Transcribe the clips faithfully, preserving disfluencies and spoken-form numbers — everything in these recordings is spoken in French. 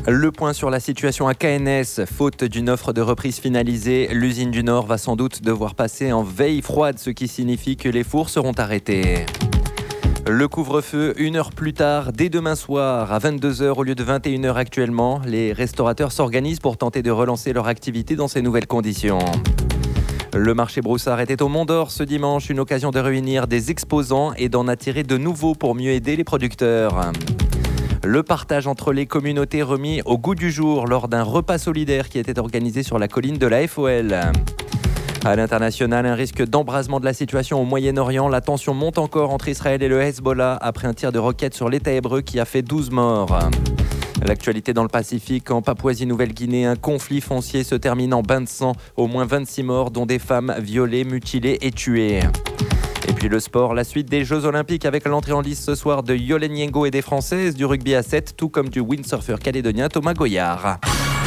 Le point sur la situation à K N S. Faute d'une offre de reprise finalisée, l'usine du Nord va sans doute devoir passer en veille froide, ce qui signifie que les fours seront arrêtés. Le couvre-feu, une heure plus tard, dès demain soir, à vingt-deux heures au lieu de vingt et une heures actuellement. Les restaurateurs s'organisent pour tenter de relancer leur activité dans ces nouvelles conditions. Le marché Broussard était au Mont d'Or ce dimanche, une occasion de réunir des exposants et d'en attirer de nouveaux pour mieux aider les producteurs. Le partage entre les communautés remis au goût du jour lors d'un repas solidaire qui était organisé sur la colline de la F O L. À l'international, un risque d'embrasement de la situation au Moyen-Orient. La tension monte encore entre Israël et le Hezbollah après un tir de roquette sur l'État hébreu qui a fait douze morts. L'actualité dans le Pacifique, en Papouasie-Nouvelle-Guinée, un conflit foncier se termine en bain de sang. Au moins vingt-six morts, dont des femmes violées, mutilées et tuées. Et puis le sport, la suite des Jeux Olympiques avec l'entrée en lice ce soir de Yolène Niengo et des Françaises, du rugby à sept, tout comme du windsurfer calédonien Thomas Goyard.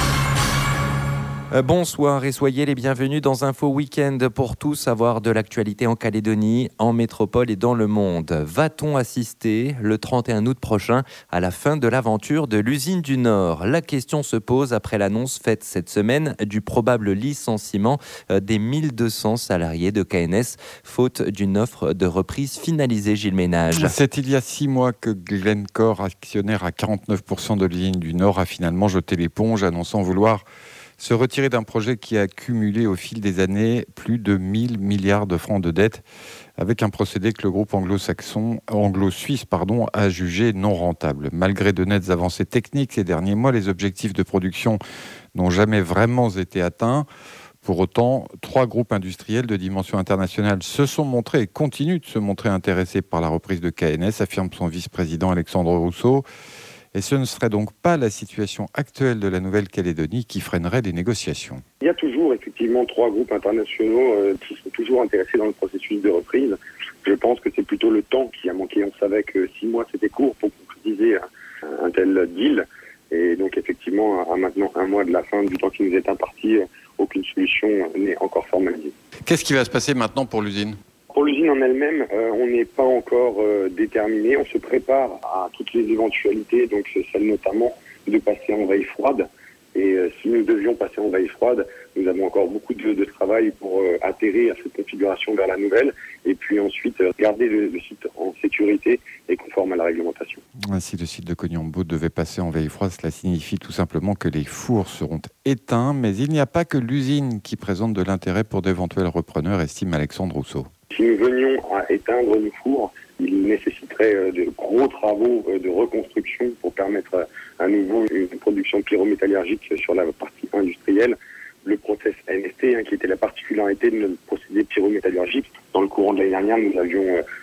Bonsoir et soyez les bienvenus dans Info Week-end pour tout savoir de l'actualité en Calédonie, en métropole et dans le monde. Va-t-on assister le trente et un août prochain à la fin de l'aventure de l'usine du Nord ? La question se pose après l'annonce faite cette semaine du probable licenciement des mille deux cents salariés de K N S, faute d'une offre de reprise finalisée, Gilles Ménage. C'est il y a six mois que Glencore, actionnaire à quarante-neuf pour cent de l'usine du Nord, a finalement jeté l'éponge, annonçant vouloir se retirer d'un projet qui a accumulé au fil des années plus de mille milliards de francs de dette, avec un procédé que le groupe anglo-saxon, anglo-suisse pardon, a jugé non rentable. Malgré de nettes avancées techniques ces derniers mois, les objectifs de production n'ont jamais vraiment été atteints. Pour autant, trois groupes industriels de dimension internationale se sont montrés et continuent de se montrer intéressés par la reprise de K N S, affirme son vice-président Alexandre Rousseau. Et ce ne serait donc pas la situation actuelle de la Nouvelle-Calédonie qui freinerait les négociations. Il y a toujours effectivement trois groupes internationaux euh, qui sont toujours intéressés dans le processus de reprise. Je pense que c'est plutôt le temps qui a manqué. On savait que six mois c'était court pour concrétiser un, un tel deal. Et donc effectivement, à maintenant un mois de la fin du temps qui nous est imparti, aucune solution n'est encore formalisée. Qu'est-ce qui va se passer maintenant pour l'usine ? Pour l'usine en elle-même, euh, on n'est pas encore euh, déterminé. On se prépare à toutes les éventualités, donc c'est celle notamment de passer en veille froide. Et euh, si nous devions passer en veille froide, nous avons encore beaucoup de, de travail pour euh, atterrir à cette configuration vers la nouvelle, et puis ensuite euh, garder le, le site en sécurité et conforme à la réglementation. Si le site de Cognambo devait passer en veille froide, cela signifie tout simplement que les fours seront éteints. Mais il n'y a pas que l'usine qui présente de l'intérêt pour d'éventuels repreneurs, estime Alexandre Rousseau. Si nous venions à éteindre nos fours, il nécessiterait de gros travaux de reconstruction pour permettre à nouveau une production pyrométallurgique sur la partie industrielle. Le process N S T, hein, qui était la particularité de notre procédé pyrométallurgique. Dans le courant de l'année dernière, nous avions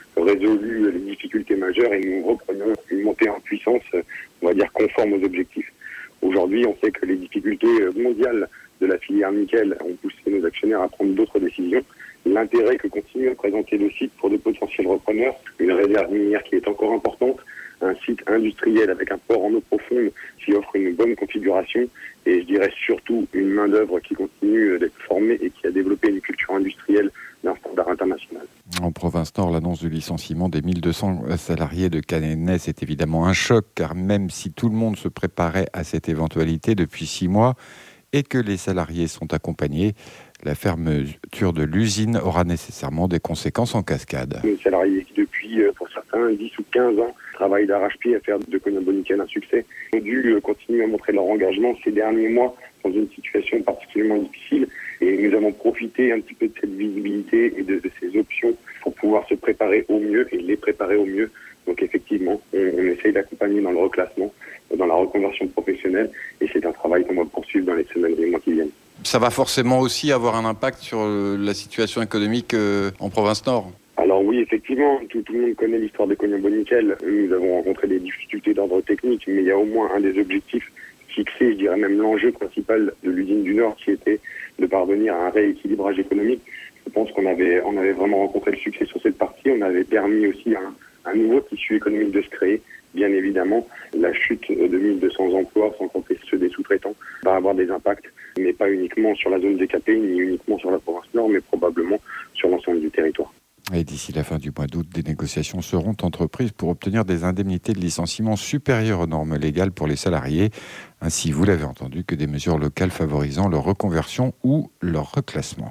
résolu les difficultés majeures et nous reprenions une montée en puissance, on va dire, conforme aux objectifs. Aujourd'hui, on sait que les difficultés mondiales de la filière nickel ont poussé nos actionnaires à prendre d'autres décisions. L'intérêt que continue à présenter le site pour de potentiels repreneurs, une réserve minière qui est encore importante, un site industriel avec un port en eau profonde qui offre une bonne configuration et je dirais surtout une main-d'œuvre qui continue d'être formée et qui a développé une culture industrielle d'un standard international. En province Nord, l'annonce du licenciement des mille deux cents salariés de K N S est évidemment un choc, car même si tout le monde se préparait à cette éventualité depuis six mois et que les salariés sont accompagnés, la fermeture de l'usine aura nécessairement des conséquences en cascade. Les salariés qui depuis, pour certains, dix ou quinze ans, travaillent d'arrache-pied à faire de Cognambo Nickel un succès, ont dû continuer à montrer leur engagement ces derniers mois dans une situation particulièrement difficile. Et nous avons profité un petit peu de cette visibilité et de, de ces options pour pouvoir se préparer au mieux et les préparer au mieux. Donc effectivement, on, on essaye d'accompagner dans le reclassement, dans la reconversion professionnelle, et c'est un travail qu'on va poursuivre dans les semaines et les mois qui viennent. Ça va forcément aussi avoir un impact sur la situation économique en province Nord. Alors oui, effectivement, tout, tout le monde connaît l'histoire de Cognambo Nickel. Nous avons rencontré des difficultés d'ordre technique, mais il y a au moins un des objectifs fixés, je dirais même l'enjeu principal de l'usine du Nord, qui était de parvenir à un rééquilibrage économique. Je pense qu'on avait, on avait vraiment rencontré le succès sur cette partie. On avait permis aussi un, un nouveau tissu économique de se créer. Bien évidemment, la chute de mille deux cents emplois, sans compter ceux des sous-traitants, va avoir des impacts, mais pas uniquement sur la zone D K P, ni uniquement sur la province Nord, mais probablement sur l'ensemble du territoire. Et d'ici la fin du mois d'août, des négociations seront entreprises pour obtenir des indemnités de licenciement supérieures aux normes légales pour les salariés, ainsi, vous l'avez entendu, que des mesures locales favorisant leur reconversion ou leur reclassement.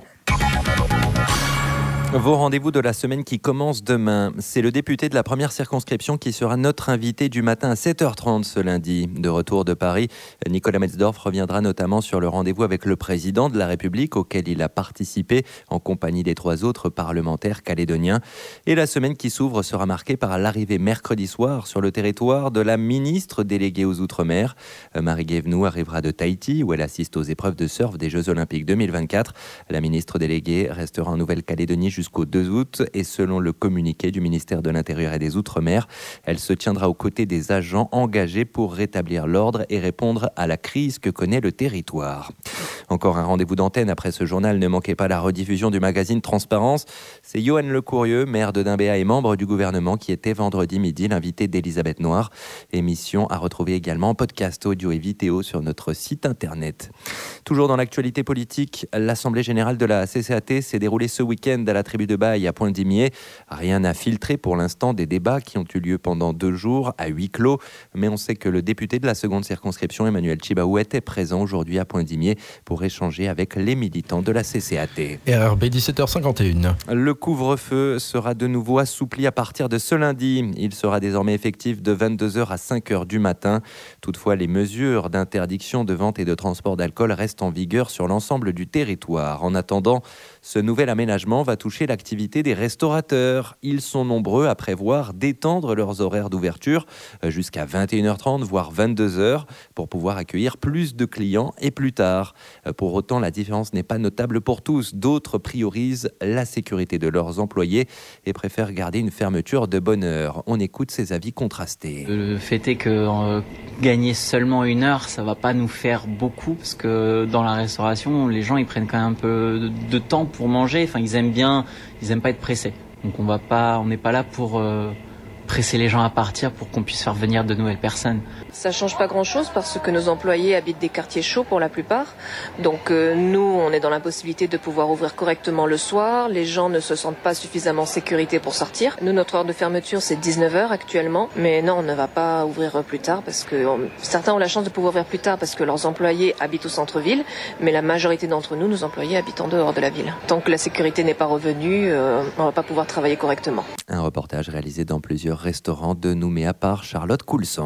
Vos rendez-vous de la semaine qui commence demain. C'est le député de la première circonscription qui sera notre invité du matin à sept heures trente ce lundi. De retour de Paris, Nicolas Metzdorf reviendra notamment sur le rendez-vous avec le président de la République auquel il a participé en compagnie des trois autres parlementaires calédoniens. Et la semaine qui s'ouvre sera marquée par l'arrivée mercredi soir sur le territoire de la ministre déléguée aux Outre-mer. Marie Guévenoux arrivera de Tahiti où elle assiste aux épreuves de surf des Jeux Olympiques deux mille vingt-quatre. La ministre déléguée restera en Nouvelle-Calédonie jusqu'à jusqu'au deux août et selon le communiqué du ministère de l'Intérieur et des Outre-mer, elle se tiendra aux côtés des agents engagés pour rétablir l'ordre et répondre à la crise que connaît le territoire. Encore un rendez-vous d'antenne après ce journal. Ne manquez pas la rediffusion du magazine Transparence. C'est Johan Lecourrieux, maire de Dimbéa et membre du gouvernement, qui était vendredi midi l'invité d'Elisabeth Noir. Émission à retrouver également en podcast audio et vidéo sur notre site internet. Toujours dans l'actualité politique, l'Assemblée générale de la C C A T s'est déroulée ce week-end à la tribu de Baille à Pointe-d'Imier. Rien n'a filtré pour l'instant des débats qui ont eu lieu pendant deux jours à huis clos. Mais on sait que le député de la seconde circonscription, Emmanuel Tchibaou, était présent aujourd'hui à Pointe-d'Imier pour échanger avec les militants de la C C A T. R R B dix-sept heures cinquante et une. Le couvre-feu sera de nouveau assoupli à partir de ce lundi. Il sera désormais effectif de vingt-deux heures à cinq heures du matin. Toutefois, les mesures d'interdiction de vente et de transport d'alcool restent en vigueur sur l'ensemble du territoire. En attendant, ce nouvel aménagement va toucher l'activité des restaurateurs. Ils sont nombreux à prévoir d'étendre leurs horaires d'ouverture jusqu'à vingt et une heures trente, voire vingt-deux heures, pour pouvoir accueillir plus de clients et plus tard. Pour autant, la différence n'est pas notable pour tous. D'autres priorisent la sécurité de leurs employés et préfèrent garder une fermeture de bonne heure. On écoute ces avis contrastés. Le fait est que euh, gagner seulement une heure, ça va pas nous faire beaucoup parce que dans la restauration, les gens ils prennent quand même un peu de, de temps pour manger. Enfin, ils aiment bien, ils aiment pas être pressés. Donc on va pas, on n'est pas là pour euh, presser les gens à partir pour qu'on puisse faire venir de nouvelles personnes. Ça change pas grand-chose parce que nos employés habitent des quartiers chauds pour la plupart. Donc euh, nous, on est dans l'impossibilité de pouvoir ouvrir correctement le soir. Les gens ne se sentent pas suffisamment en sécurité pour sortir. Nous, notre heure de fermeture, c'est dix-neuf heures actuellement. Mais non, on ne va pas ouvrir plus tard parce que on, certains ont la chance de pouvoir ouvrir plus tard parce que leurs employés habitent au centre-ville. Mais la majorité d'entre nous, nos employés habitent en dehors de la ville. Tant que la sécurité n'est pas revenue, euh, on ne va pas pouvoir travailler correctement. Un reportage réalisé dans plusieurs restaurants de Nouméa par Charlotte Coulson.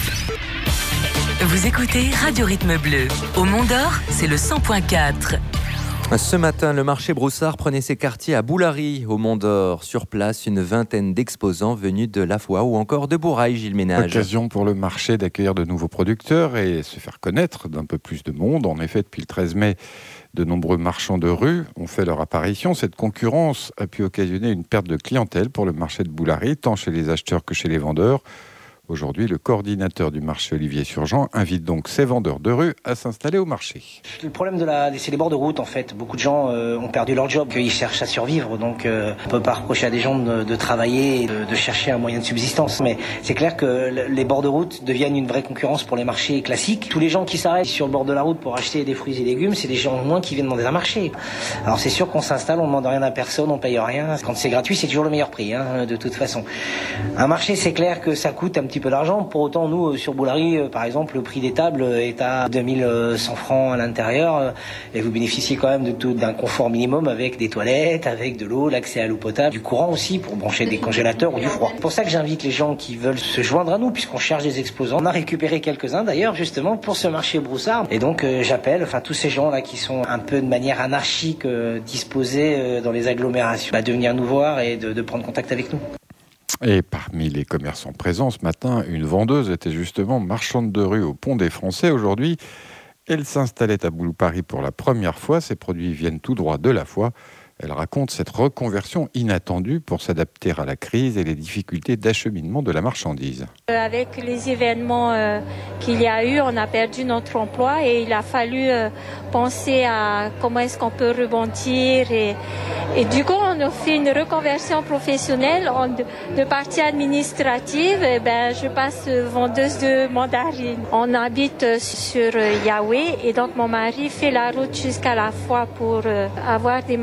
Vous écoutez Radio Rythme Bleu. Au Mont d'Or, c'est le cent point quatre. Ce matin, le marché Broussard prenait ses quartiers à Boulary, au Mont d'Or. Sur place, une vingtaine d'exposants venus de La Foix ou encore de Bourail, Gilles Ménage. Occasion pour le marché d'accueillir de nouveaux producteurs et se faire connaître d'un peu plus de monde. En effet, depuis le treize mai, de nombreux marchands de rue ont fait leur apparition. Cette concurrence a pu occasionner une perte de clientèle pour le marché de Boulary, tant chez les acheteurs que chez les vendeurs. Aujourd'hui, le coordinateur du marché Olivier Surgeant invite donc ses vendeurs de rue à s'installer au marché. Le problème de la, c'est les bords de route en fait. Beaucoup de gens euh, ont perdu leur job, ils cherchent à survivre, donc euh, on ne peut pas reprocher à des gens de, de travailler et de, de chercher un moyen de subsistance. Mais c'est clair que les bords de route deviennent une vraie concurrence pour les marchés classiques. Tous les gens qui s'arrêtent sur le bord de la route pour acheter des fruits et légumes, c'est des gens au moins qui viennent demander un marché. Alors c'est sûr qu'on s'installe, on ne demande rien à personne, on paye rien. Quand c'est gratuit, c'est toujours le meilleur prix, hein, de toute façon. Un marché, c'est clair que ça coûte un petit peu d'argent. Pour autant, nous, sur Boulary, par exemple, le prix des tables est à deux mille cent francs à l'intérieur et vous bénéficiez quand même de tout, d'un confort minimum avec des toilettes, avec de l'eau, l'accès à l'eau potable, du courant aussi pour brancher des congélateurs ou du froid. C'est pour ça que j'invite les gens qui veulent se joindre à nous puisqu'on cherche des exposants. On a récupéré quelques-uns d'ailleurs justement pour ce marché Broussard et donc euh, j'appelle enfin tous ces gens-là qui sont un peu de manière anarchique euh, disposés euh, dans les agglomérations bah, de venir nous voir et de, de prendre contact avec nous. Et parmi les commerçants présents ce matin, une vendeuse était justement marchande de rue au Pont des Français. Aujourd'hui, elle s'installait à Boulary pour la première fois. Ses produits viennent tout droit de La Foix. Elle raconte cette reconversion inattendue pour s'adapter à la crise et les difficultés d'acheminement de la marchandise. Avec les événements euh, qu'il y a eu, on a perdu notre emploi et il a fallu euh, penser à comment est-ce qu'on peut rebondir. Et, et du coup, on a fait une reconversion professionnelle en de, de partie administrative. Et ben, je passe vendeuse de mandarines. On habite sur Yahweh et donc mon mari fait la route jusqu'à La Foix pour euh, avoir des mandarines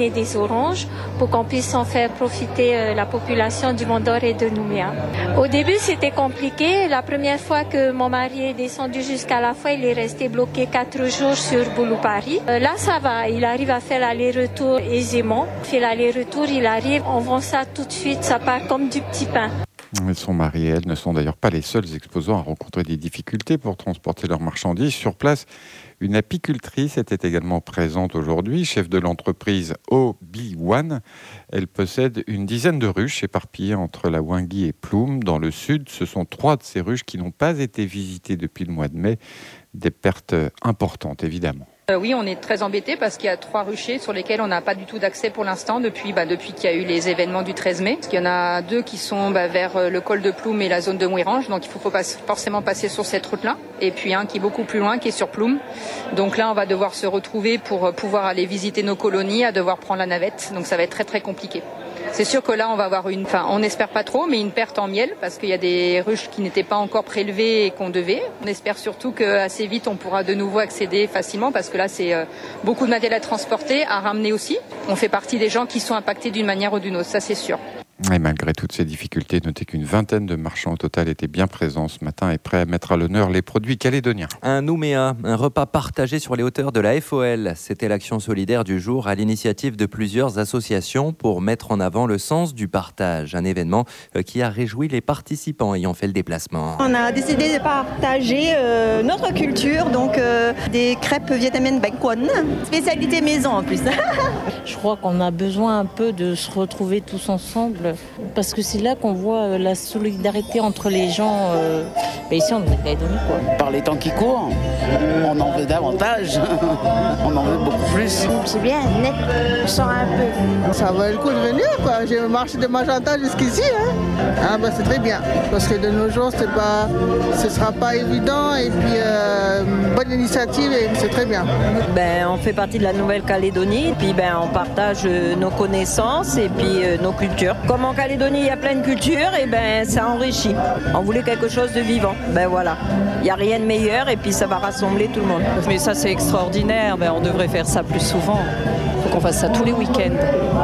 et des oranges pour qu'on puisse en faire profiter euh, la population du Mont d'Or et de Nouméa. Au début, c'était compliqué. La première fois que mon mari est descendu jusqu'à la fois, il est resté bloqué quatre jours sur Boulou-Paris. Euh, là, ça va. Il arrive à faire l'aller-retour aisément. Il fait l'aller-retour, il arrive, on vend ça tout de suite, ça part comme du petit pain. Son mari et elle ne sont d'ailleurs pas les seuls exposants à rencontrer des difficultés pour transporter leurs marchandises. Sur place, une apicultrice était également présente aujourd'hui, chef de l'entreprise O B un. Elle possède une dizaine de ruches éparpillées entre la Ouangui et Ploum. Dans le sud, ce sont trois de ces ruches qui n'ont pas été visitées depuis le mois de mai. Des pertes importantes, évidemment. Euh, oui, on est très embêtés parce qu'il y a trois ruchers sur lesquels on n'a pas du tout d'accès pour l'instant depuis, bah, depuis qu'il y a eu les événements du treize mai. Parce qu'il y en a deux qui sont bah, vers le col de Ploum et la zone de Mouirange, donc il faut, faut pas forcément passer sur cette route-là. Et puis un qui est beaucoup plus loin, qui est sur Ploum. Donc là, on va devoir se retrouver pour pouvoir aller visiter nos colonies, à devoir prendre la navette. Donc ça va être très très compliqué. C'est sûr que là, on va avoir une, enfin, on n'espère pas trop, mais une perte en miel parce qu'il y a des ruches qui n'étaient pas encore prélevées et qu'on devait. On espère surtout qu'assez vite, on pourra de nouveau accéder facilement parce que là, c'est euh, beaucoup de matériel à transporter, à ramener aussi. On fait partie des gens qui sont impactés d'une manière ou d'une autre, ça c'est sûr. Et malgré toutes ces difficultés, notez qu'une vingtaine de marchands au total étaient bien présents ce matin et prêts à mettre à l'honneur les produits calédoniens. Un Nouméa, un repas partagé sur les hauteurs de la F O L. C'était l'action solidaire du jour à l'initiative de plusieurs associations pour mettre en avant le sens du partage. Un événement qui a réjoui les participants ayant fait le déplacement. On a décidé de partager euh, notre culture, donc euh, des crêpes vietnamiennes banh quan, spécialité maison en plus. Je crois qu'on a besoin un peu de se retrouver tous ensemble. Parce que c'est là qu'on voit la solidarité entre les gens. Euh, ben ici, en Nouvelle-Calédonie, quoi. Par les temps qui courent, on en veut davantage. On en veut beaucoup plus. C'est bien, net, on sort un peu. Ça vaut le coup de venir, quoi. J'ai marché de Magenta jusqu'ici. Hein. Ah, ben, c'est très bien. Parce que de nos jours, c'est pas, ce ne sera pas évident. Et puis, euh, bonne initiative et c'est très bien. Ben, on fait partie de la Nouvelle-Calédonie. Et puis, ben, on partage nos connaissances et puis euh, nos cultures. Comme en Calédonie, il y a plein de cultures, et ben ça enrichit. On voulait quelque chose de vivant. Ben voilà, il n'y a rien de meilleur et puis ça va rassembler tout le monde. Mais ça c'est extraordinaire, ben, on devrait faire ça plus souvent. Il faut qu'on fasse ça tous les week-ends.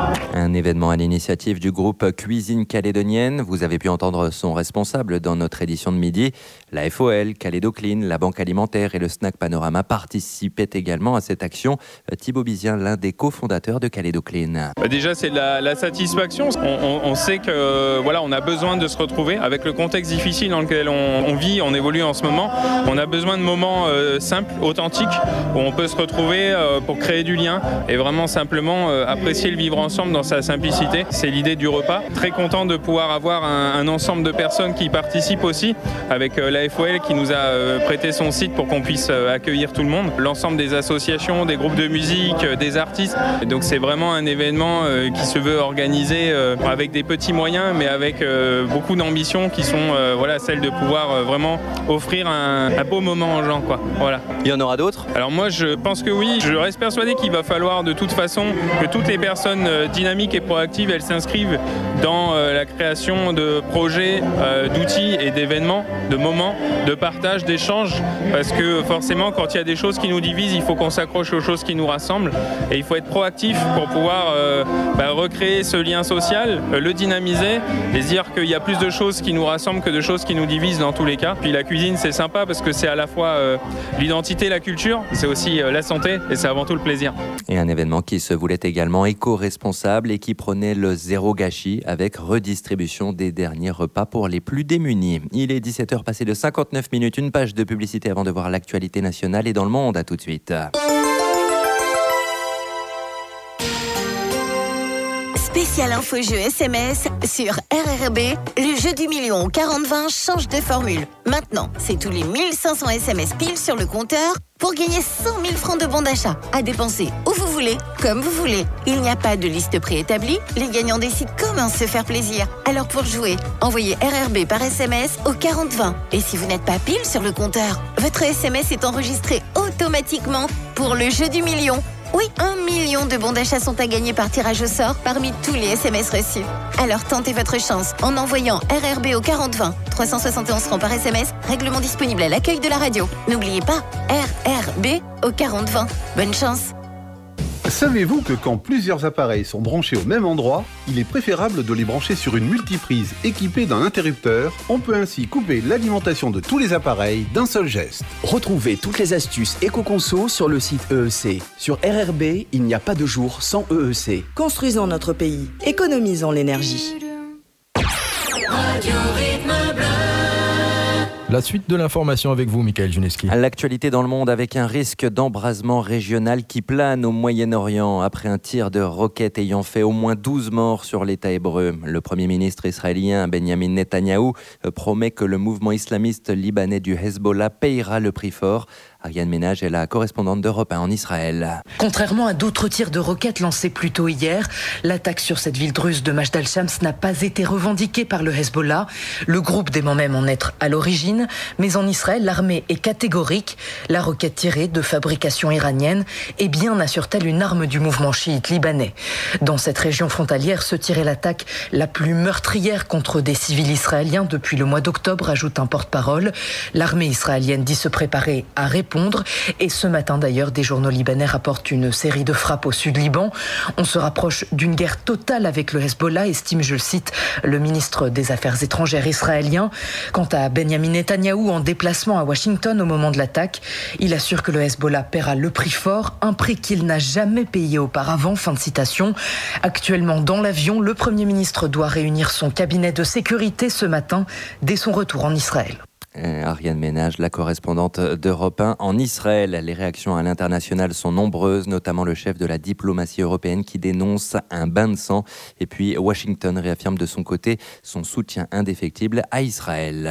Un événement à l'initiative du groupe Cuisine Calédonienne. Vous avez pu entendre son responsable dans notre édition de midi. La F O L, Calédoclean, la Banque Alimentaire et le Snack Panorama participaient également à cette action. Thibaut Bizien, l'un des cofondateurs de Calédoclean. Bah déjà, c'est la, la satisfaction. On, on, on sait que euh, voilà, on a besoin de se retrouver avec le contexte difficile dans lequel on, on vit, on évolue en ce moment. On a besoin de moments euh, simples, authentiques, où on peut se retrouver euh, pour créer du lien et vraiment simplement euh, apprécier le vivre ensemble dans sa simplicité. C'est l'idée du repas. Très content de pouvoir avoir un, un ensemble de personnes qui participent aussi, avec euh, la F O L qui nous a euh, prêté son site pour qu'on puisse euh, accueillir tout le monde. L'ensemble des associations, des groupes de musique, euh, des artistes. Et donc c'est vraiment un événement euh, qui se veut organisé euh, avec des petits moyens, mais avec euh, beaucoup d'ambitions qui sont euh, voilà, celles de pouvoir euh, vraiment offrir un, un beau moment aux gens, quoi. Voilà. Il y en aura d'autres ? Alors moi je pense que oui. Je reste persuadé qu'il va falloir de toute façon que toutes les personnes euh, dynamiques et proactives, elles s'inscrivent dans euh, la création de projets, euh, d'outils et d'événements, de moments, de partage, d'échanges, parce que forcément quand il y a des choses qui nous divisent, il faut qu'on s'accroche aux choses qui nous rassemblent et il faut être proactif pour pouvoir euh, bah, recréer ce lien social, euh, le dynamiser et se dire qu'il y a plus de choses qui nous rassemblent que de choses qui nous divisent dans tous les cas. Puis la cuisine c'est sympa parce que c'est à la fois euh, l'identité, la culture, c'est aussi euh, la santé et c'est avant tout le plaisir. Et un événement qui se voulait également éco-responsable et qui prenait le zéro gâchis avec redistribution des derniers repas pour les plus démunis. Il est dix-sept heures passées de cinquante-neuf minutes, une page de publicité avant de voir l'actualité nationale et dans le monde. À tout de suite. Spécial info jeu S M S sur R R B, le jeu du million au quarante vingt change de formule. Maintenant, c'est tous les mille cinq cents S M S pile sur le compteur pour gagner cent mille francs de bons d'achat à dépenser où vous voulez, comme vous voulez. Il n'y a pas de liste préétablie, les gagnants décident comment se faire plaisir. Alors pour jouer, envoyez R R B par S M S au quarante vingt. Et si vous n'êtes pas pile sur le compteur, votre S M S est enregistré automatiquement pour le jeu du million. Oui, un million de bons d'achat sont à gagner par tirage au sort parmi tous les S M S reçus. Alors tentez votre chance en envoyant R R B au quarante vingt. trois cent soixante et onze francs par S M S, règlement disponible à l'accueil de la radio. N'oubliez pas, R R B au quarante vingt. Bonne chance. Savez-vous que quand plusieurs appareils sont branchés au même endroit, il est préférable de les brancher sur une multiprise équipée d'un interrupteur. On peut ainsi couper l'alimentation de tous les appareils d'un seul geste. Retrouvez toutes les astuces éco-conso sur le site E E C. Sur R R B, il n'y a pas de jour sans E E C. Construisons notre pays. Économisons l'énergie. La suite de l'information avec vous, Michael Juneski. L'actualité dans le monde avec un risque d'embrasement régional qui plane au Moyen-Orient après un tir de roquette ayant fait au moins douze morts sur l'État hébreu. Le Premier ministre israélien Benjamin Netanyahou promet que le mouvement islamiste libanais du Hezbollah payera le prix fort. Ariane Ménage est la correspondante d'Europe un en Israël. Contrairement à d'autres tirs de roquettes lancés plus tôt hier, l'attaque sur cette ville druze de Majd al-Shams n'a pas été revendiquée par le Hezbollah. Le groupe dément même en être à l'origine, mais en Israël, l'armée est catégorique. La roquette tirée, de fabrication iranienne, est bien, assure-t-elle, une arme du mouvement chiite libanais. Dans cette région frontalière se tirait l'attaque la plus meurtrière contre des civils israéliens depuis le mois d'octobre, ajoute un porte-parole. L'armée israélienne dit se préparer à répondre. Et ce matin d'ailleurs, des journaux libanais rapportent une série de frappes au sud Liban. On se rapproche d'une guerre totale avec le Hezbollah, estime, je le cite, le ministre des Affaires étrangères israélien. Quant à Benjamin Netanyahou, en déplacement à Washington au moment de l'attaque, il assure que le Hezbollah paiera le prix fort, un prix qu'il n'a jamais payé auparavant. Fin de citation. Actuellement dans l'avion, le Premier ministre doit réunir son cabinet de sécurité ce matin dès son retour en Israël. Ariane Ménage, la correspondante d'Europe un en Israël. Les réactions à l'international sont nombreuses, notamment le chef de la diplomatie européenne qui dénonce un bain de sang. Et puis Washington réaffirme de son côté son soutien indéfectible à Israël.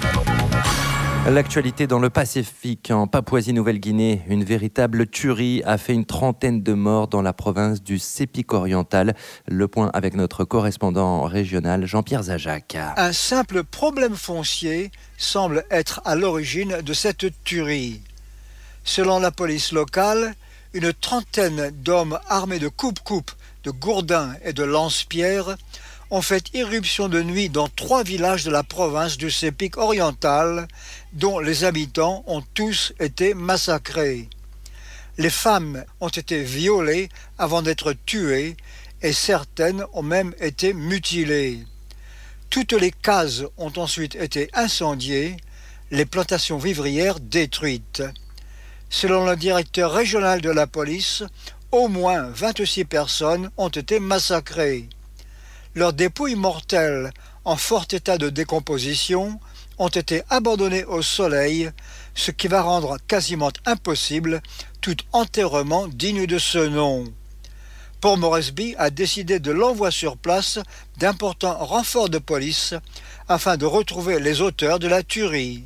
L'actualité dans le Pacifique, en Papouasie-Nouvelle-Guinée, une véritable tuerie a fait une trentaine de morts dans la province du Sepik oriental. Le point avec notre correspondant régional Jean-Pierre Zajac. Un simple problème foncier semble être à l'origine de cette tuerie. Selon la police locale, une trentaine d'hommes armés de coupe-coupe, de gourdins et de lance-pierres ont fait irruption de nuit dans trois villages de la province du Sepik oriental, dont les habitants ont tous été massacrés. Les femmes ont été violées avant d'être tuées et certaines ont même été mutilées. Toutes les cases ont ensuite été incendiées, les plantations vivrières détruites. Selon le directeur régional de la police, au moins vingt-six personnes ont été massacrées. Leurs dépouilles mortelles, en fort état de décomposition, ont été abandonnées au soleil, ce qui va rendre quasiment impossible tout enterrement digne de ce nom. Port Moresby a décidé de l'envoi sur place d'importants renforts de police afin de retrouver les auteurs de la tuerie.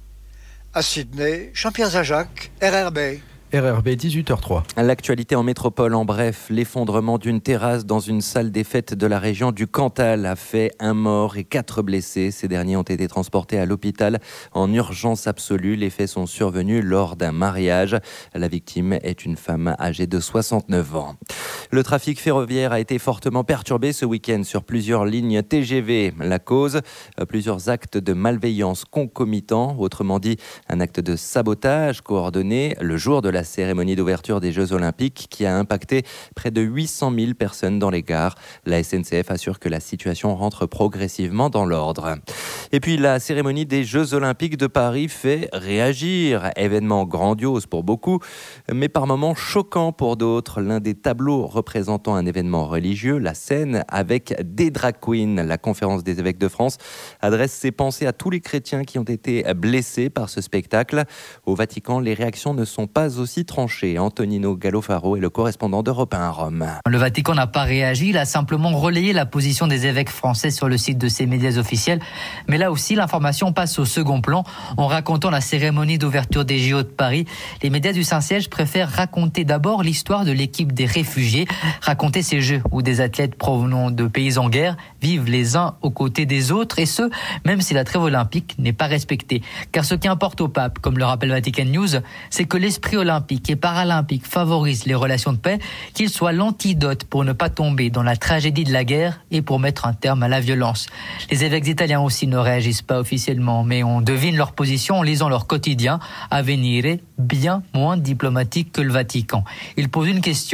À Sydney, Jean-Pierre Zajac, R R B. R R B, dix-huit heures trois. L'actualité en métropole, en bref, l'effondrement d'une terrasse dans une salle des fêtes de la région du Cantal a fait un mort et quatre blessés. Ces derniers ont été transportés à l'hôpital en urgence absolue. Les faits sont survenus lors d'un mariage. La victime est une femme âgée de soixante-neuf ans. Le trafic ferroviaire a été fortement perturbé ce week-end sur plusieurs lignes T G V. La cause, plusieurs actes de malveillance concomitants, autrement dit un acte de sabotage coordonné le jour de la cérémonie d'ouverture des Jeux Olympiques qui a impacté près de huit cent mille personnes dans les gares. La S N C F assure que la situation rentre progressivement dans l'ordre. Et puis la cérémonie des Jeux Olympiques de Paris fait réagir. Événement grandiose pour beaucoup, mais par moments choquant pour d'autres. L'un des tableaux représentant un événement religieux, la scène avec des drag queens. La conférence des évêques de France adresse ses pensées à tous les chrétiens qui ont été blessés par ce spectacle. Au Vatican, les réactions ne sont pas aussi tranché. Antonino Gallofaro est le correspondant d'Europe un à Rome. Le Vatican n'a pas réagi, il a simplement relayé la position des évêques français sur le site de ses médias officiels. Mais là aussi, l'information passe au second plan. En racontant la cérémonie d'ouverture des J O de Paris, les médias du Saint-Siège préfèrent raconter d'abord l'histoire de l'équipe des réfugiés, raconter ces Jeux où des athlètes provenant de pays en guerre vivent les uns aux côtés des autres, et ce, même si la trêve olympique n'est pas respectée. Car ce qui importe au pape, comme le rappelle Vatican News, c'est que l'esprit olympique et paralympique favorise les relations de paix, qu'il soit l'antidote pour ne pas tomber dans la tragédie de la guerre et pour mettre un terme à la violence. Les évêques italiens aussi ne réagissent pas officiellement, mais on devine leur position en lisant leur quotidien, Avvenire, bien moins diplomatique que le Vatican. Ils posent une question: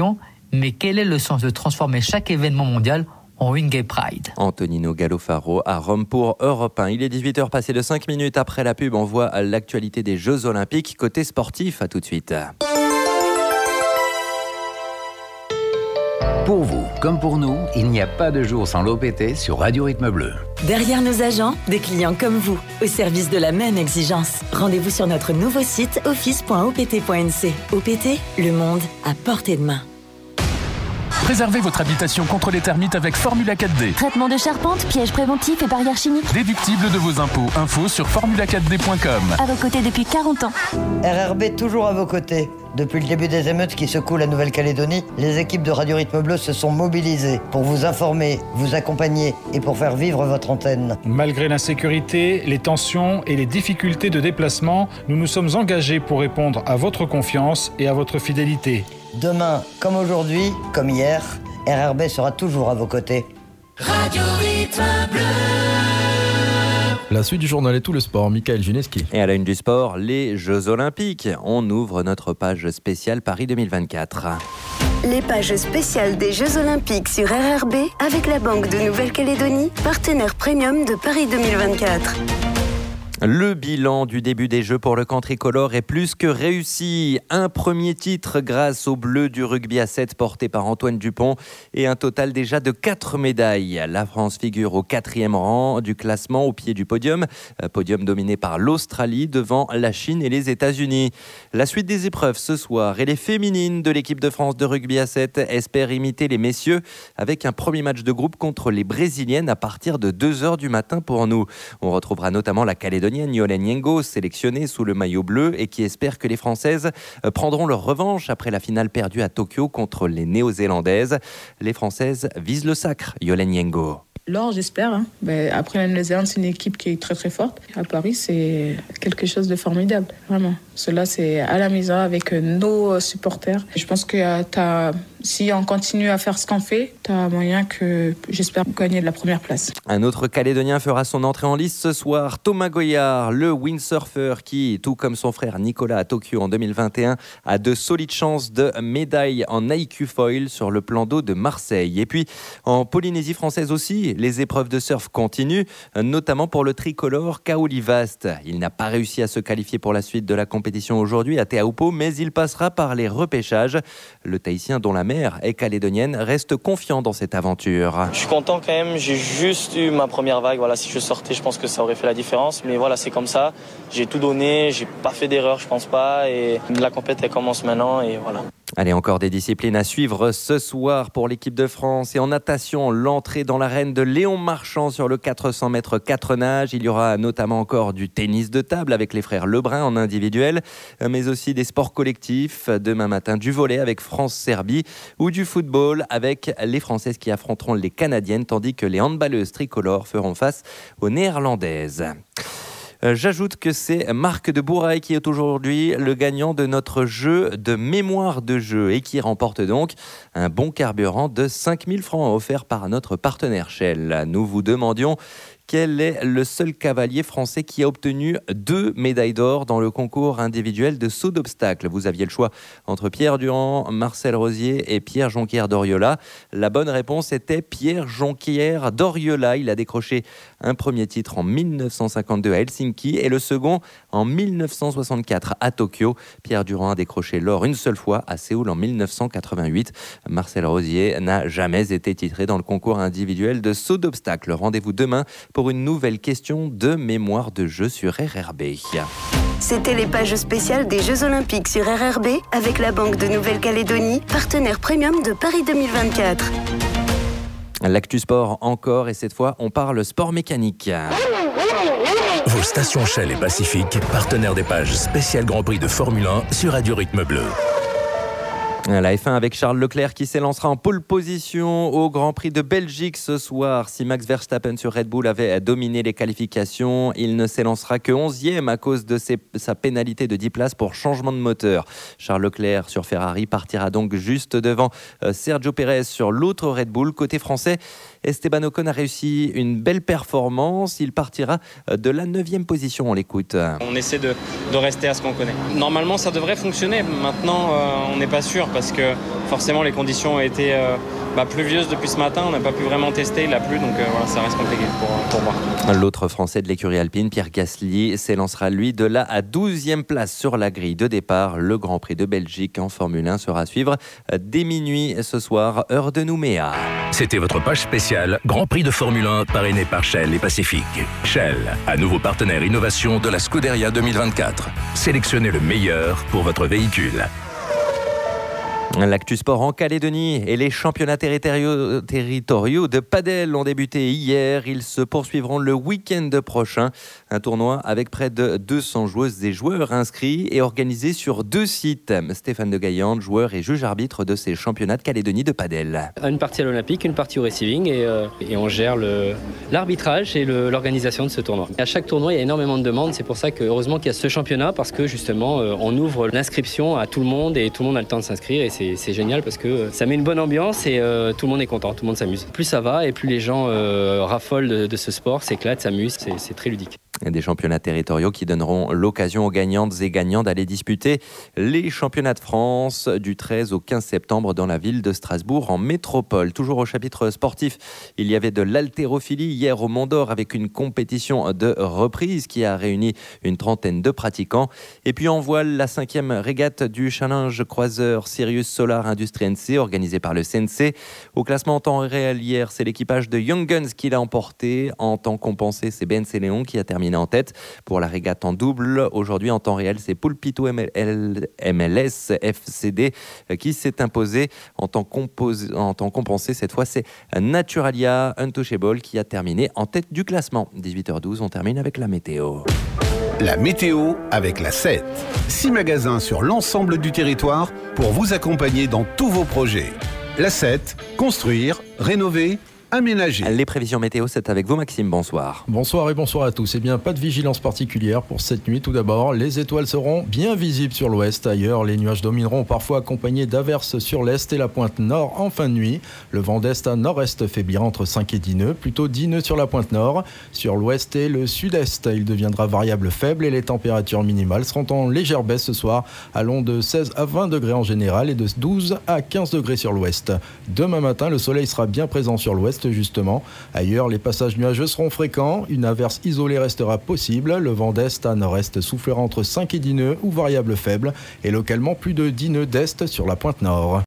Mais quel est le sens de transformer chaque événement mondial en une Gay Pride? Antonino Gallofaro à Rome pour Europe un. Il est dix-huit heures passées de cinq minutes. Après la pub, on voit l'actualité des Jeux Olympiques. Côté sportif, à tout de suite. Pour vous, comme pour nous, il n'y a pas de jour sans l'O P T sur Radio Rythme Bleu. Derrière nos agents, des clients comme vous, au service de la même exigence. Rendez-vous sur notre nouveau site office point o p t point n c. O P T, le monde à portée de main. Préservez votre habitation contre les termites avec Formula quatre D. Traitement de charpente, pièges préventifs et barrières chimiques. Déductible de vos impôts. Info sur formula quatre d point com. À vos côtés depuis quarante ans. R R B toujours à vos côtés. Depuis le début des émeutes qui secouent la Nouvelle-Calédonie, les équipes de Radio Rythme Bleu se sont mobilisées pour vous informer, vous accompagner et pour faire vivre votre antenne. Malgré l'insécurité, les tensions et les difficultés de déplacement, nous nous sommes engagés pour répondre à votre confiance et à votre fidélité. Demain, comme aujourd'hui, comme hier, R R B sera toujours à vos côtés. Radio Rythme Bleu. La suite du journal et tout le sport, Michael Juneski. Et à la une du sport, les Jeux Olympiques. On ouvre notre page spéciale Paris deux mille vingt-quatre. Les pages spéciales des Jeux Olympiques sur R R B avec la Banque de Nouvelle-Calédonie, partenaire premium de Paris deux mille vingt-quatre. Le bilan du début des Jeux pour le camp tricolore est plus que réussi. Un premier titre grâce aux Bleus du rugby à sept porté par Antoine Dupont et un total déjà de quatre médailles. La France figure au quatrième rang du classement au pied du podium. Podium dominé par l'Australie devant la Chine et les États-Unis. La suite des épreuves ce soir et les féminines de l'équipe de France de rugby à sept espèrent imiter les messieurs avec un premier match de groupe contre les Brésiliennes à partir de deux heures du matin pour nous. On retrouvera notamment la Calédonie Yolène Yengo, sélectionnée sous le maillot bleu et qui espère que les Françaises prendront leur revanche après la finale perdue à Tokyo contre les Néo-Zélandaises. Les Françaises visent le sacre, Yolène Yengo. L'or, j'espère. Hein. Ben, après, la Nouvelle-Zélande, c'est une équipe qui est très très forte. À Paris, c'est quelque chose de formidable, vraiment. Cela, c'est à la maison avec nos supporters. Je pense que euh, t'as, si on continue à faire ce qu'on fait, tu as moyen que, j'espère, gagner de la première place. Un autre Calédonien fera son entrée en lice ce soir. Thomas Goyard, le windsurfer qui, tout comme son frère Nicolas à Tokyo en deux mille vingt et un, a de solides chances de médaille en I Q foil sur le plan d'eau de Marseille. Et puis, en Polynésie française aussi, les épreuves de surf continuent, notamment pour le tricolore Kaoli Vast. Il n'a pas réussi à se qualifier pour la suite de la compétition aujourd'hui à Te Aupo, mais il passera par les repêchages. Le Tahitien, dont la mère est calédonienne, reste confiant dans cette aventure. Je suis content quand même, j'ai juste eu ma première vague. Voilà, si je sortais, je pense que ça aurait fait la différence. Mais voilà, c'est comme ça. J'ai tout donné, j'ai pas fait d'erreur, je pense pas. Et la compétition elle commence maintenant et voilà. Allez, encore des disciplines à suivre ce soir pour l'équipe de France. Et en natation, l'entrée dans l'arène de Léon Marchand sur le quatre cents mètres quatre nages. Il y aura notamment encore du tennis de table avec les frères Lebrun en individuel, mais aussi des sports collectifs. Demain matin, du volley avec France-Serbie ou du football avec les Françaises qui affronteront les Canadiennes, tandis que les handballeuses tricolores feront face aux Néerlandaises. J'ajoute que c'est Marc de Bourail qui est aujourd'hui le gagnant de notre jeu de mémoire de jeu et qui remporte donc un bon carburant de cinq mille francs offert par notre partenaire Shell. Nous vous demandions quel est le seul cavalier français qui a obtenu deux médailles d'or dans le concours individuel de saut d'obstacle. Vous aviez le choix entre Pierre Durand, Marcel Rosier et Pierre Jonquière d'Oriola. La bonne réponse était Pierre Jonquière d'Oriola. Il a décroché un premier titre en mille neuf cent cinquante-deux à Helsinki et le second en mille neuf cent soixante-quatre à Tokyo. Pierre Durand a décroché l'or une seule fois à Séoul en mille neuf cent quatre-vingt-huit. Marcel Rosier n'a jamais été titré dans le concours individuel de saut d'obstacle. Rendez-vous demain pour une nouvelle question de mémoire de jeu sur R R B. C'était les pages spéciales des Jeux Olympiques sur R R B avec la Banque de Nouvelle-Calédonie, partenaire premium de Paris deux mille vingt-quatre. L'actu sport encore, et cette fois on parle sport mécanique. Vos stations Shell et Pacifique, partenaires des pages spéciales Grand Prix de Formule un sur Radio Rythme Bleu. La F un avec Charles Leclerc qui s'élancera en pole position au Grand Prix de Belgique ce soir. Si Max Verstappen sur Red Bull avait dominé les qualifications, il ne s'élancera que onzième à cause de ses, sa pénalité de dix places pour changement de moteur. Charles Leclerc sur Ferrari partira donc juste devant Sergio Pérez sur l'autre Red Bull. Côté français, Esteban Ocon a réussi une belle performance. Il partira de la neuvième position. On l'écoute. On essaie de, de rester à ce qu'on connaît. Normalement, ça devrait fonctionner. Maintenant, euh, on n'est pas sûr. parce que forcément les conditions ont été euh, bah, pluvieuses depuis ce matin. On n'a pas pu vraiment tester, il a plu, donc euh, voilà, ça reste compliqué pour, pour moi. L'autre Français de l'écurie alpine, Pierre Gasly, s'élancera lui de là à douzième place sur la grille de départ. Le Grand Prix de Belgique en Formule un sera à suivre dès minuit ce soir, heure de Nouméa. C'était votre page spéciale Grand Prix de Formule un parrainé par Shell et Pacific. Shell, à nouveau partenaire innovation de la Scuderia deux mille vingt-quatre. Sélectionnez le meilleur pour votre véhicule. L'actu sport en Calédonie et les championnats territoriaux, territoriaux de padel ont débuté hier. Ils se poursuivront le week-end prochain. Un tournoi avec près de deux cents joueuses et joueurs inscrits et organisé sur deux sites. Stéphane de Gaillande, joueur et juge arbitre de ces championnats de Calédonie de padel. Une partie à l'Olympique, une partie au receiving et, euh, et on gère le, l'arbitrage et le, l'organisation de ce tournoi. À chaque tournoi, il y a énormément de demandes. C'est pour ça que heureusement qu'il y a ce championnat parce que justement, euh, on ouvre l'inscription à tout le monde et tout le monde a le temps de s'inscrire et c'est C'est génial parce que ça met une bonne ambiance et euh, tout le monde est content, tout le monde s'amuse. Plus ça va et plus les gens euh, raffolent de, de ce sport, s'éclatent, s'amusent, c'est, c'est très ludique. Des championnats territoriaux qui donneront l'occasion aux gagnantes et gagnants d'aller disputer les championnats de France du treize au quinze septembre dans la ville de Strasbourg en métropole. Toujours au chapitre sportif, il y avait de l'haltérophilie hier au Mont d'Or avec une compétition de reprise qui a réuni une trentaine de pratiquants. Et puis en voile, la cinquième régate du challenge croiseur Sirius Solar Industrie N C organisée par le C N C. Au classement en temps réel hier, c'est l'équipage de Young Guns qui l'a emporté. En temps compensé, c'est B N C Léon qui a terminé en tête. Pour la régate en double, aujourd'hui en temps réel, c'est Pulpito M L S F C D qui s'est imposé. En temps, compos- en temps compensé, cette fois, c'est Naturalia Untouchable qui a terminé en tête du classement. dix-huit heures douze, on termine avec la météo. La météo avec la sept. Six magasins sur l'ensemble du territoire pour vous accompagner dans tous vos projets. La sept, construire, rénover, aménager. Les prévisions météo, c'est avec vous Maxime, bonsoir. Bonsoir et bonsoir à tous. Eh bien, pas de vigilance particulière pour cette nuit. Tout d'abord, les étoiles seront bien visibles sur l'ouest. Ailleurs, les nuages domineront parfois accompagnés d'averses sur l'est et la pointe nord en fin de nuit. Le vent d'est à nord-est faiblira entre cinq et dix nœuds, plutôt dix nœuds sur la pointe nord. Sur l'ouest et le sud-est, il deviendra variable faible et les températures minimales seront en légère baisse ce soir, allant de seize à vingt degrés en général et de douze à quinze degrés sur l'ouest. Demain matin, le soleil sera bien présent sur l'ouest justement. Ailleurs, les passages nuageux seront fréquents. Une averse isolée restera possible. Le vent d'est à nord-est soufflera entre cinq et dix nœuds ou variable faible et localement plus de dix nœuds d'est sur la pointe nord.